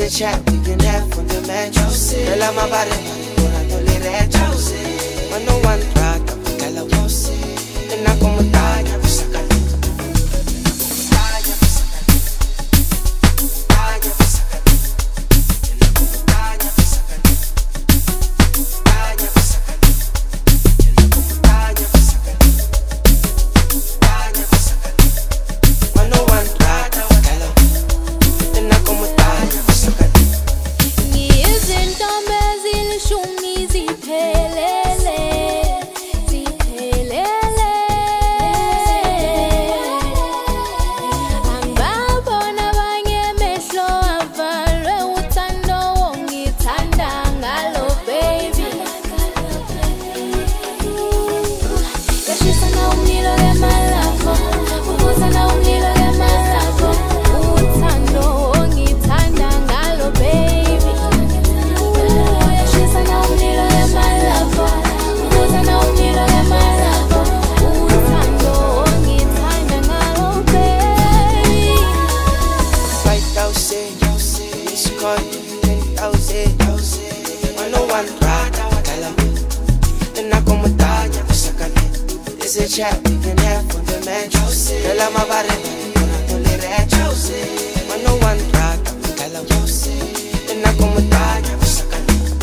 a chat we can have fundamental. Nella ma bare ora tolleranza. Ma no one tratta perché la voce è una comunità per saccare. Chat we can have fundamental. Nella ma bare ora tolleranza. Ma no one tratta perché la voce è una comunità per saccare.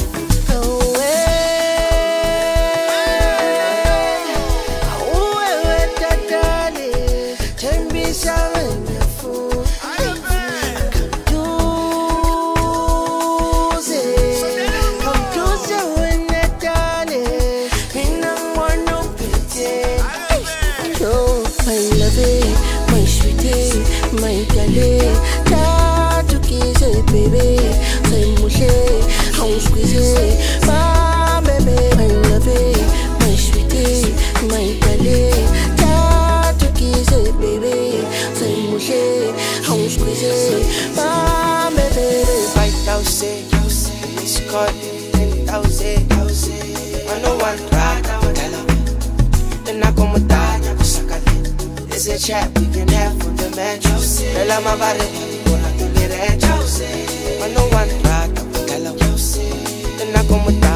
Chat we can have fundamental. Nella ma bare ora tolleranza. Ma no one tratta perché la voce è una comunità.